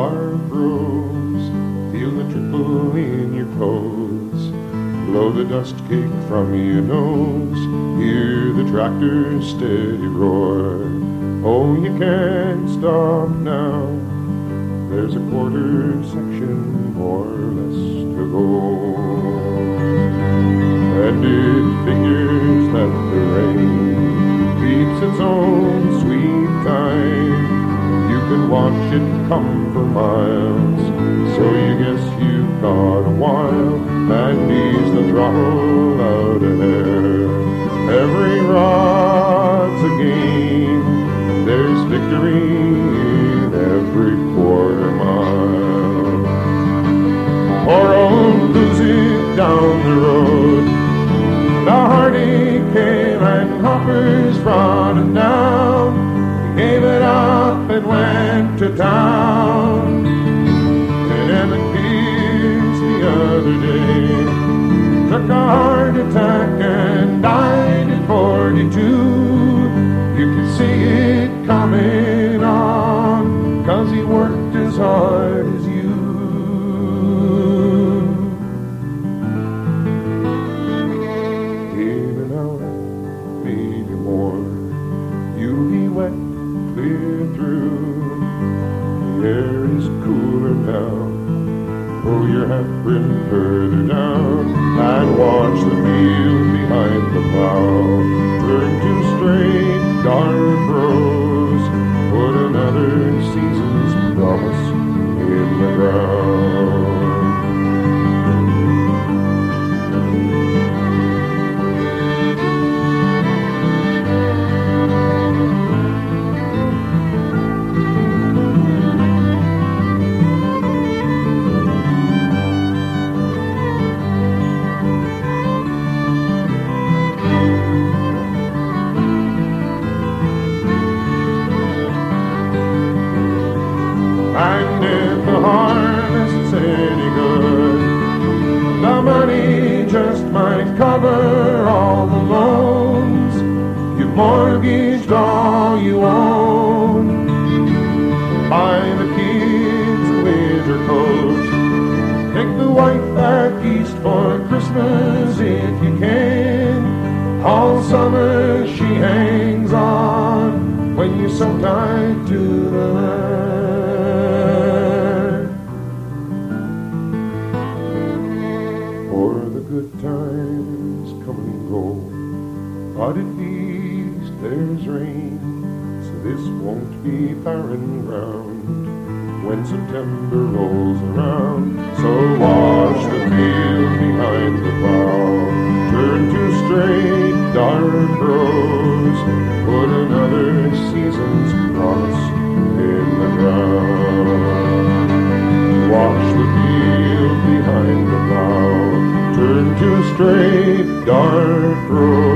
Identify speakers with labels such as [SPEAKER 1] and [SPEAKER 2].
[SPEAKER 1] dark rows. Feel the trickle in your clothes. Blow the dust cake from your nose. Hear the tractor's steady roar. Oh, you can't stop now. There's a quarter section more or less to go. And it figures that the rain keeps its own sweet time. You can watch it come for miles, so you guess you've got a while. And ease the throttle out ahead. Every rod's a game. There's victory in every quarter mile. Poor old Bluesy down the road. The heartache came and Hopper's brought him down. He gave it up and went to town. And Emmett Pierce the other day took a heart attack and died at 42. You could see it coming on, 'cause he worked as hard as you. In an hour, maybe more, you'll be wet clear through. The air is cooler now. Pull your hat-brim further down and watch the field behind the plow turn to straight dark rows. Put another season's promise in the ground. And if the harvest's any good, the money just might cover all the loans. You've mortgaged all you own. Buy the kids a winter coat. Take the wife back east for Christmas if you can. All summer she hangs on when you're so tied to the land. Good times come and go, but at least there's rain, so this won't be barren ground when September rolls around. So watch the field behind the plow turn to straight dark rows. Put another season's promise in the ground. Watch the field behind the plow turn to straight dark road.